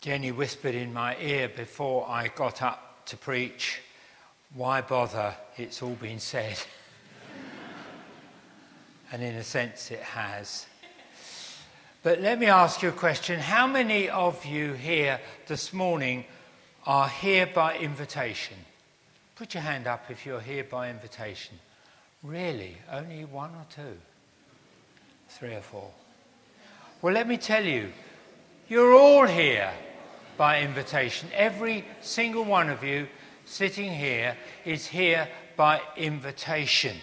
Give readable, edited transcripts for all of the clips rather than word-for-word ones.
Jenny whispered in my ear before I got up to preach, "Why bother? It's all been said." And in a sense it has. But let me ask you a question. How many of you here this morning are here by invitation? Put your hand up if you're here by invitation. Really? Only one or two? 3 or 4? Well, let me tell you, you're all here by invitation. Every single one of you sitting here is here by invitation.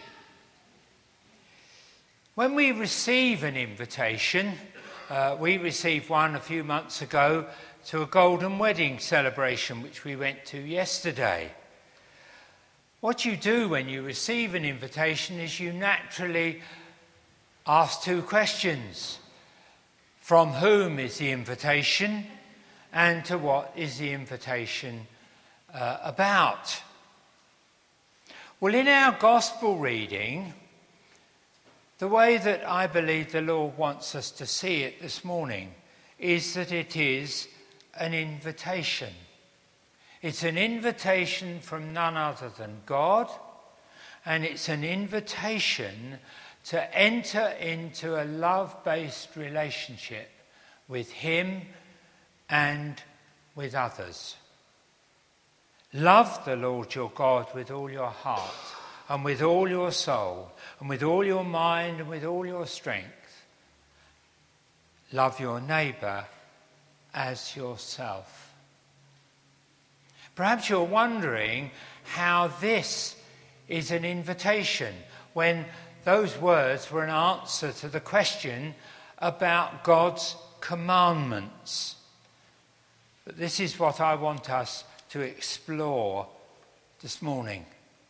When we receive an invitation, we received one a few months ago to a golden wedding celebration, which we went to yesterday. What you do when you receive an invitation is you naturally ask 2 questions. From whom is the invitation, and to what is the invitation about? Well, in our gospel reading, the way that I believe the Lord wants us to see it this morning is that it is an invitation. It's an invitation from none other than God, and it's an invitation to enter into a love-based relationship with Him and with others. Love the Lord your God with all your heart and with all your soul and with all your mind and with all your strength. Love your neighbour as yourself. Perhaps you're wondering how this is an invitation when those words were an answer to the question about God's commandments. But this is what I want us to explore this morning.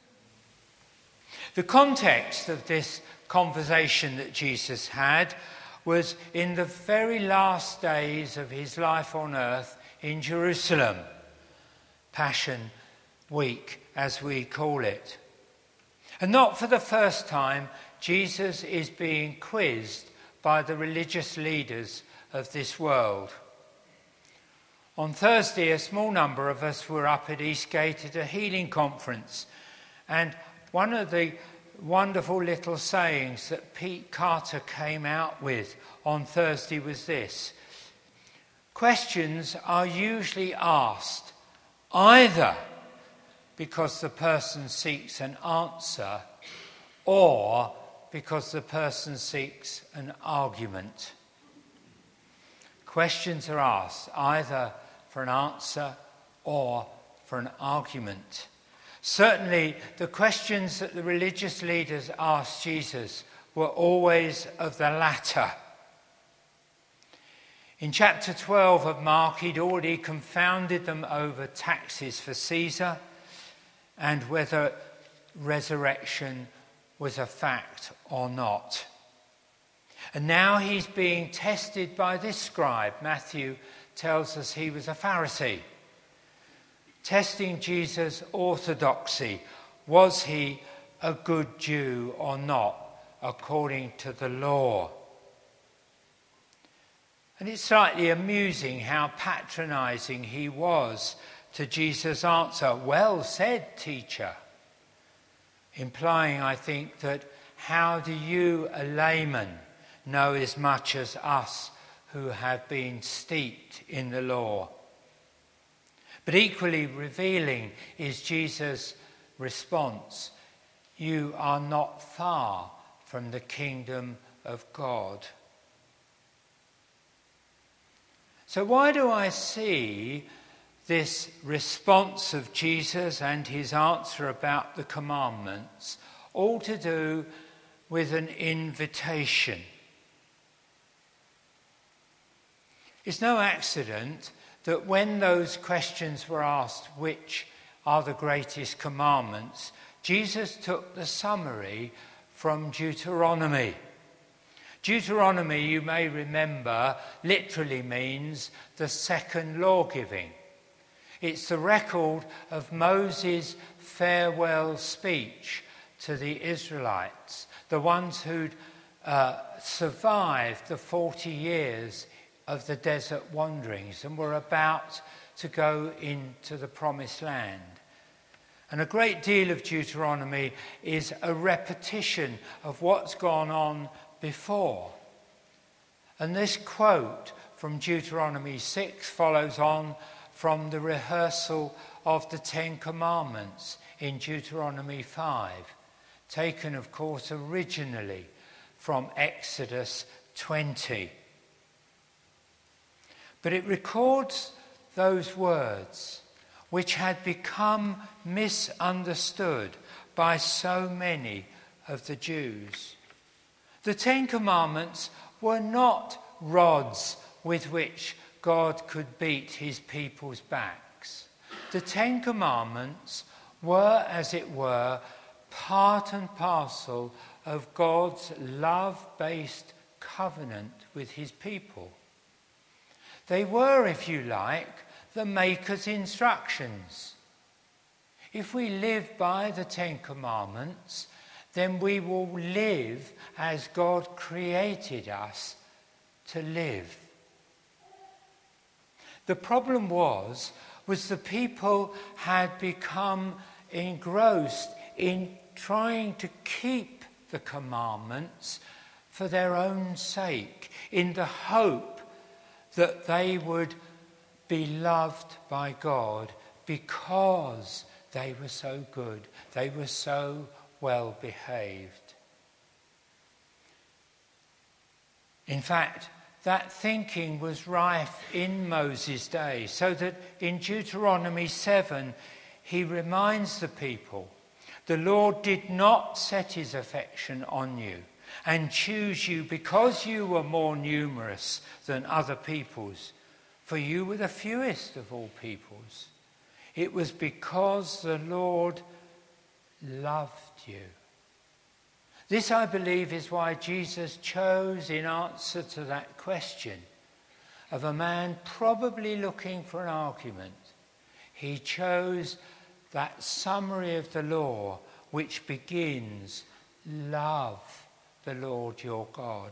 The context of this conversation that Jesus had was in the very last days of his life on earth in Jerusalem. Passion Week, as we call it. And not for the first time, Jesus is being quizzed by the religious leaders of this world. On Thursday, a small number of us were up at Eastgate at a healing conference, and one of the wonderful little sayings that Pete Carter came out with on Thursday was this: questions are usually asked either because the person seeks an answer or because the person seeks an argument. Questions are asked either for an answer or for an argument. Certainly, the questions that the religious leaders asked Jesus were always of the latter. In chapter 12 of Mark, he'd already confounded them over taxes for Caesar and whether resurrection was a fact or not. And now he's being tested by this scribe. Matthew tells us he was a Pharisee. Testing Jesus' orthodoxy. Was he a good Jew or not, according to the law? And it's slightly amusing how patronizing he was to Jesus' answer. Well said, teacher. Implying, I think, that how do you, a layman, know as much as us who have been steeped in the law? But equally revealing is Jesus' response: you are not far from the kingdom of God. So why do I see this response of Jesus and his answer about the commandments all to do with an invitation? It's no accident that when those questions were asked, which are the greatest commandments, Jesus took the summary from Deuteronomy. Deuteronomy, you may remember, literally means the second law giving. It's the record of Moses' farewell speech to the Israelites, the ones who'd survived the 40 years of the desert wanderings and were about to go into the promised land. And a great deal of Deuteronomy is a repetition of what's gone on before. And this quote from Deuteronomy 6 follows on from the rehearsal of the Ten Commandments in Deuteronomy 5, taken, of course, originally from Exodus 20. But it records those words which had become misunderstood by so many of the Jews. The Ten Commandments were not rods with which God could beat his people's backs. The Ten Commandments were, as it were, part and parcel of God's love-based covenant with his people. They were, if you like, the Maker's instructions. If we live by the Ten Commandments, then we will live as God created us to live. The problem was the people had become engrossed in trying to keep the commandments for their own sake, in the hope that they would be loved by God because they were so good, they were so well behaved. In fact, that thinking was rife in Moses' day, so that in Deuteronomy 7, he reminds the people, the Lord did not set his affection on you and choose you because you were more numerous than other peoples, for you were the fewest of all peoples. It was because the Lord loved you. This, I believe, is why Jesus chose, in answer to that question of a man probably looking for an argument, he chose that summary of the law which begins, love the Lord your God.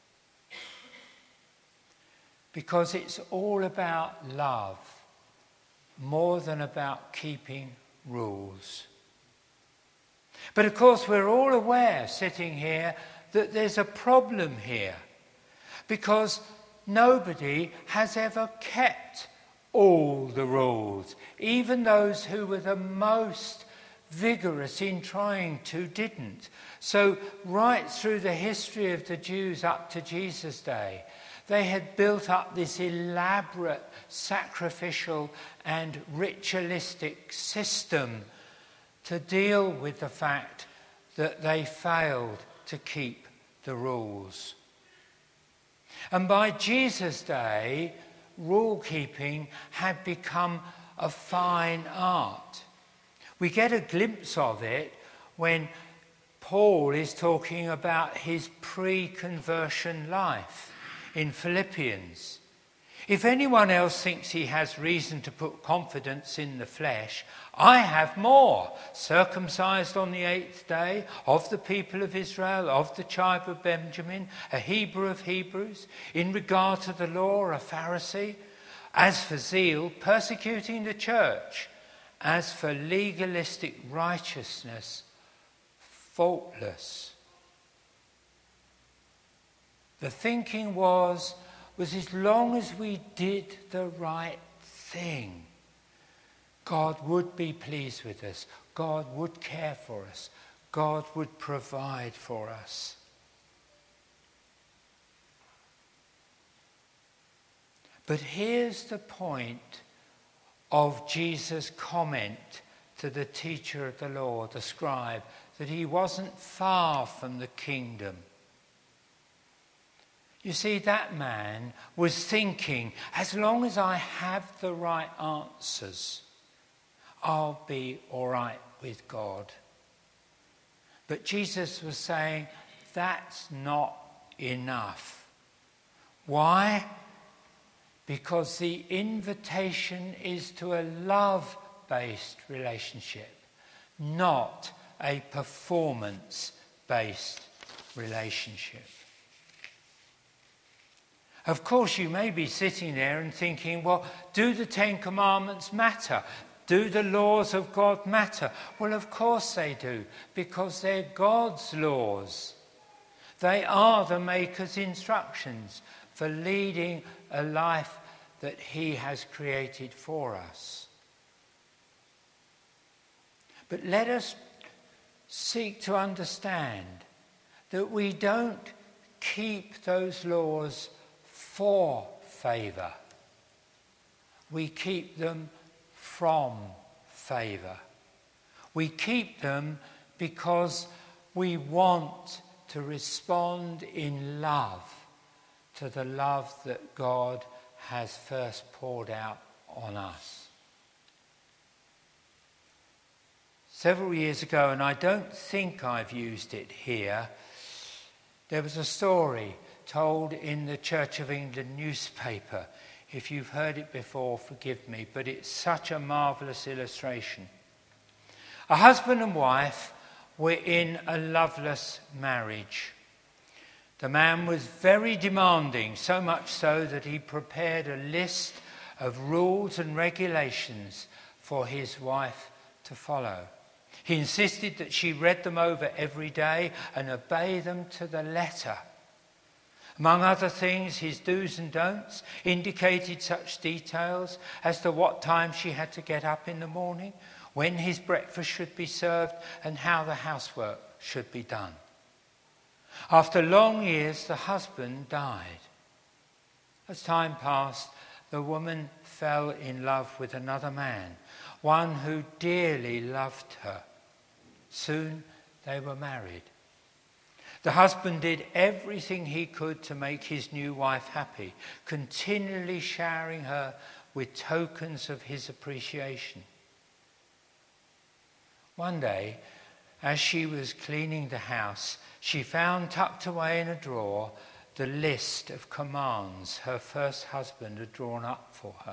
Because it's all about love, more than about keeping rules. But of course we're all aware, sitting here, that there's a problem here. Because nobody has ever kept all the rules. Even those who were the most vigorous in trying to didn't. So right through the history of the Jews up to Jesus' day, they had built up this elaborate sacrificial and ritualistic system to deal with the fact that they failed to keep the rules. And by Jesus' day, rule-keeping had become a fine art. We get a glimpse of it when Paul is talking about his pre-conversion life in Philippians. If anyone else thinks he has reason to put confidence in the flesh, I have more. Circumcised on the 8th day, of the people of Israel, of the tribe of Benjamin, a Hebrew of Hebrews, in regard to the law, a Pharisee. As for zeal, persecuting the church. As for legalistic righteousness, faultless. The thinking was as long as we did the right thing, God would be pleased with us. God would care for us. God would provide for us. But here's the point of Jesus' comment to the teacher of the law, the scribe, that he wasn't far from the kingdom. You see, that man was thinking, as long as I have the right answers, I'll be all right with God. But Jesus was saying, that's not enough. Why? Because the invitation is to a love-based relationship, not a performance-based relationship. Of course, you may be sitting there and thinking, well, do the Ten Commandments matter? Do the laws of God matter? Well, of course they do, because they're God's laws. They are the Maker's instructions for leading a life that he has created for us. But let us seek to understand that we don't keep those laws for favour. We keep them from favour. We keep them because we want to respond in love to the love that God has first poured out on us. Several years ago, and I don't think I've used it here, there was a story told in the Church of England newspaper. If you've heard it before, forgive me, but it's such a marvellous illustration. A husband and wife were in a loveless marriage. The man was very demanding, so much so that he prepared a list of rules and regulations for his wife to follow. He insisted that she read them over every day and obey them to the letter. Among other things, his do's and don'ts indicated such details as to what time she had to get up in the morning, when his breakfast should be served, and how the housework should be done. After long years, the husband died. As time passed, the woman fell in love with another man, one who dearly loved her. Soon they were married. The husband did everything he could to make his new wife happy, continually showering her with tokens of his appreciation. One day, as she was cleaning the house, she found tucked away in a drawer the list of commands her first husband had drawn up for her.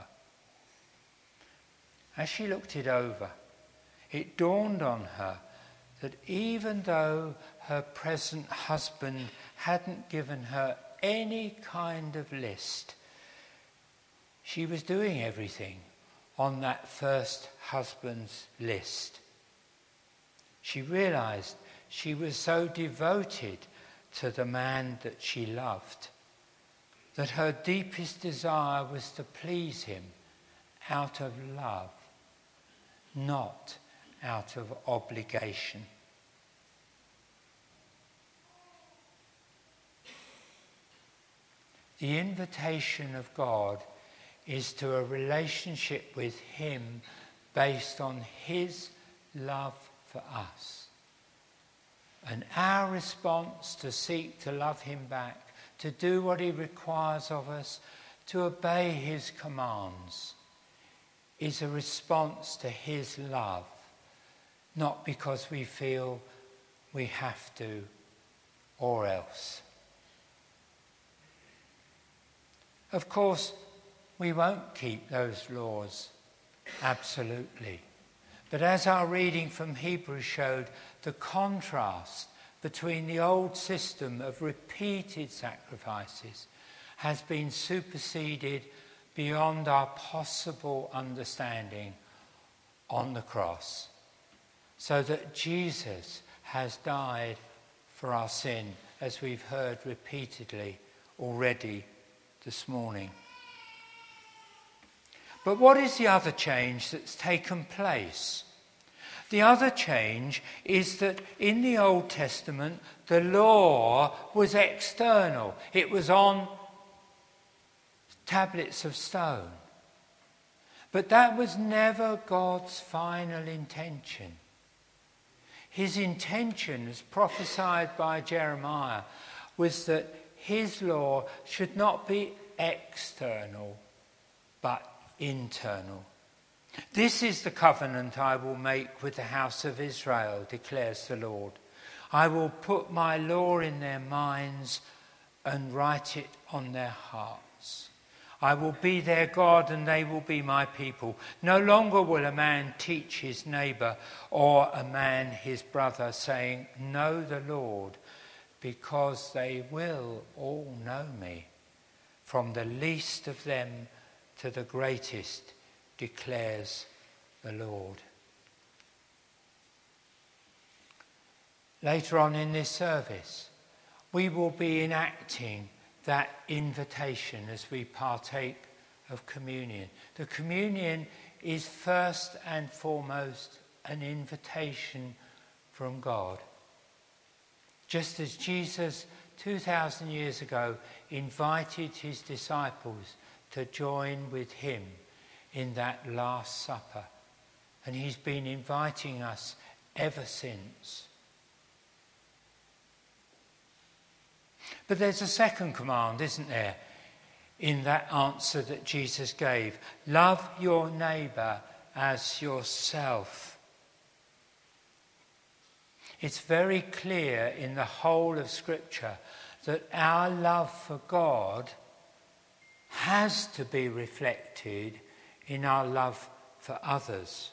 As she looked it over, it dawned on her that even though her present husband hadn't given her any kind of list, she was doing everything on that first husband's list. She realized she was so devoted to the man that she loved that her deepest desire was to please him out of love, not out of obligation. The invitation of God is to a relationship with him based on his love for us. And our response to seek to love him back, to do what he requires of us, to obey his commands, is a response to his love, not because we feel we have to or else. Of course, we won't keep those laws absolutely. But as our reading from Hebrews showed, the contrast between the old system of repeated sacrifices has been superseded beyond our possible understanding on the cross, so that Jesus has died for our sin, as we've heard repeatedly already this morning. But what is the other change that's taken place? The other change is that in the Old Testament, the law was external. It was on tablets of stone. But that was never God's final intention. His intention, as prophesied by Jeremiah, was that his law should not be external, but internal. This is the covenant I will make with the house of Israel, declares the Lord. I will put my law in their minds and write it on their hearts. I will be their God and they will be my people. No longer will a man teach his neighbour or a man his brother, saying, "Know the Lord," because they will all know me, from the least of them to the greatest, declares the Lord. Later on in this service, we will be enacting that invitation as we partake of communion. The communion is first and foremost an invitation from God. Just as Jesus 2,000 years ago invited his disciples to join with him in that Last Supper. And he's been inviting us ever since. But there's a second command, isn't there, in that answer that Jesus gave. Love your neighbour as yourself. It's very clear in the whole of Scripture that our love for God has to be reflected in our love for others.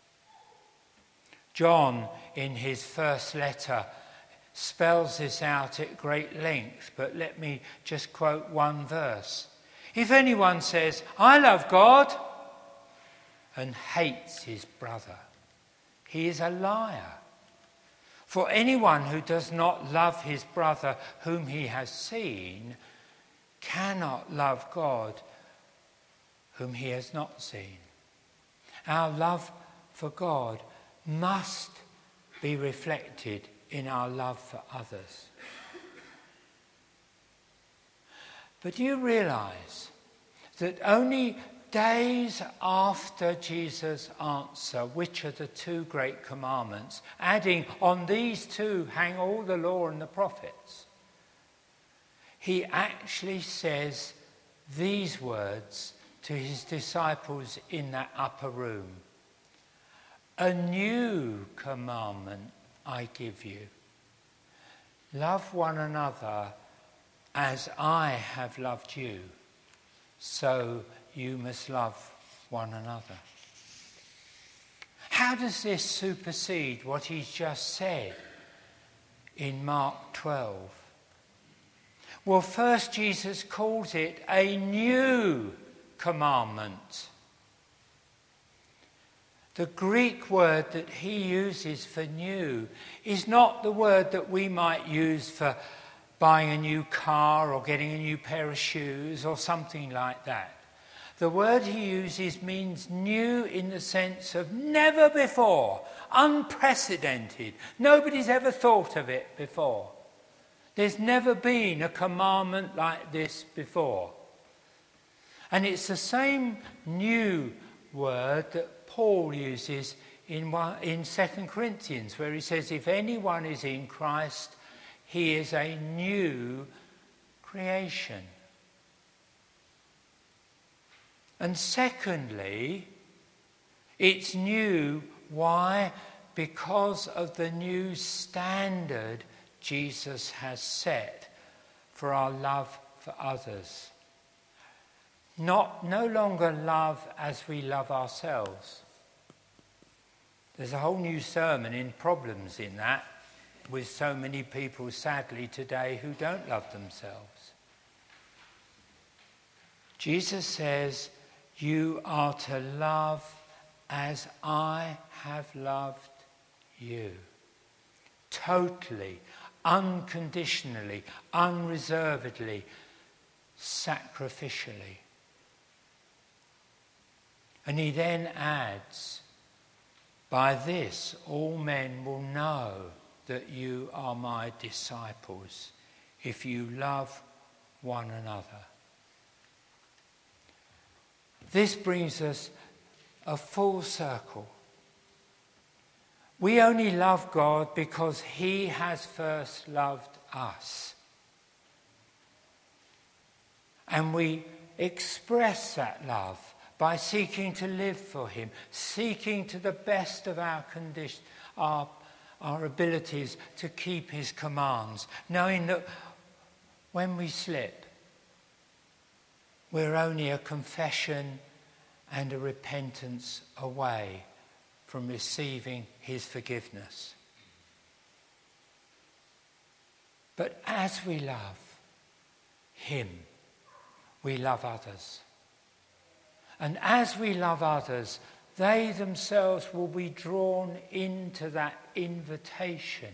John, in his first letter, spells this out at great length, but let me just quote one verse. If anyone says, I love God, and hates his brother, he is a liar. For anyone who does not love his brother whom he has seen cannot love God whom he has not seen. Our love for God must be reflected in our love for others. But do you realise that only days after Jesus' answer, which are the two great commandments, adding on these two hang all the law and the prophets, he actually says these words to his disciples in that upper room. A new commandment I give you. Love one another as I have loved you, so you must love one another. How does this supersede what he's just said in Mark 12? Well, first Jesus calls it a new commandment. The Greek word that he uses for new is not the word that we might use for buying a new car or getting a new pair of shoes or something like that. The word he uses means new in the sense of never before, unprecedented. Nobody's ever thought of it before. There's never been a commandment like this before. And it's the same new word that Paul uses in 2 Corinthians, where he says, if anyone is in Christ, he is a new creation. And secondly, it's new. Why? Because of the new standard Jesus has set for our love for others. No longer love as we love ourselves. There's a whole new sermon in Problems in that, with so many people sadly today who don't love themselves. Jesus says, you are to love as I have loved you. Totally, unconditionally, unreservedly, sacrificially. And he then adds, by this all men will know that you are my disciples, if you love one another. This brings us a full circle. We only love God because he has first loved us. And we express that love by seeking to live for him, seeking to the best of our condition, our abilities to keep his commands, knowing that when we slip, we're only a confession and a repentance away from receiving his forgiveness. But as we love him, we love others. And as we love others, they themselves will be drawn into that invitation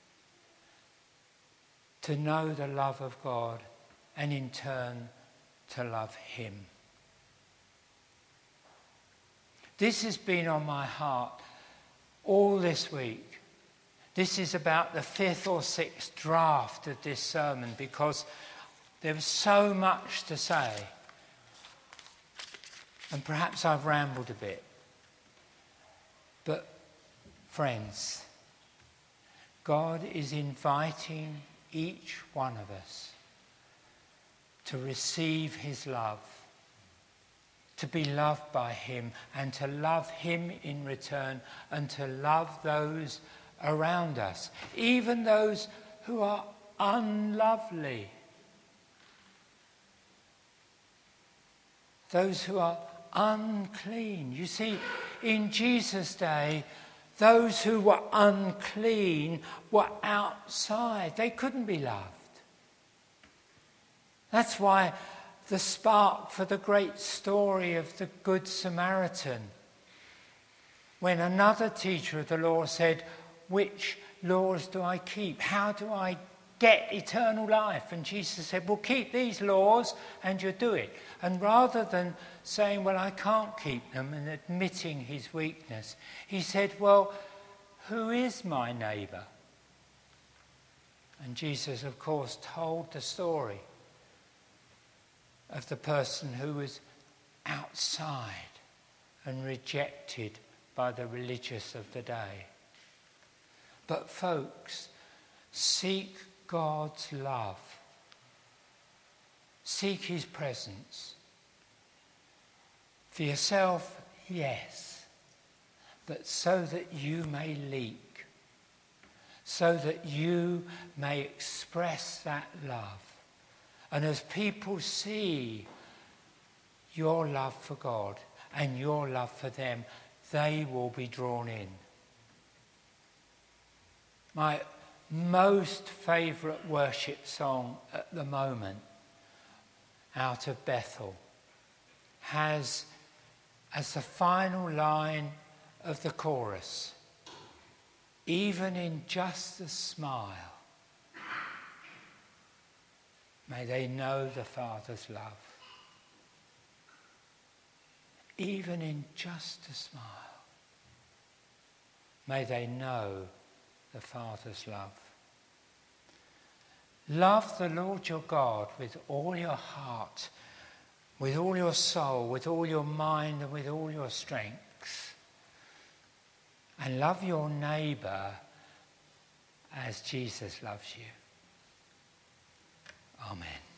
to know the love of God and in turn to love him. This has been on my heart all this week. This is about the 5th or 6th draft of this sermon because there was so much to say. And perhaps I've rambled a bit. But friends, God is inviting each one of us to receive his love, to be loved by him, and to love him in return, and to love those around us, even those who are unlovely, those who are unclean. You see, in Jesus' day, those who were unclean were outside. They couldn't be loved. That's why the spark for the great story of the Good Samaritan, when another teacher of the law said, which laws do I keep? How do I get eternal life? And Jesus said, well, keep these laws and you'll do it. And rather than saying, well, I can't keep them, and admitting his weakness, he said, well, who is my neighbour? And Jesus, of course, told the story of the person who was outside and rejected by the religious of the day. But folks, seek God's love. Seek his presence. For yourself, yes, but so that you may leak, so that you may express that love. And as people see your love for God and your love for them, they will be drawn in. My most favourite worship song at the moment, Out of Bethel, has as the final line of the chorus, even in just a smile, may they know the Father's love. Even in just a smile, may they know the Father's love. Love the Lord your God with all your heart, with all your soul, with all your mind, and with all your strength. And love your neighbour as Jesus loves you. Amen.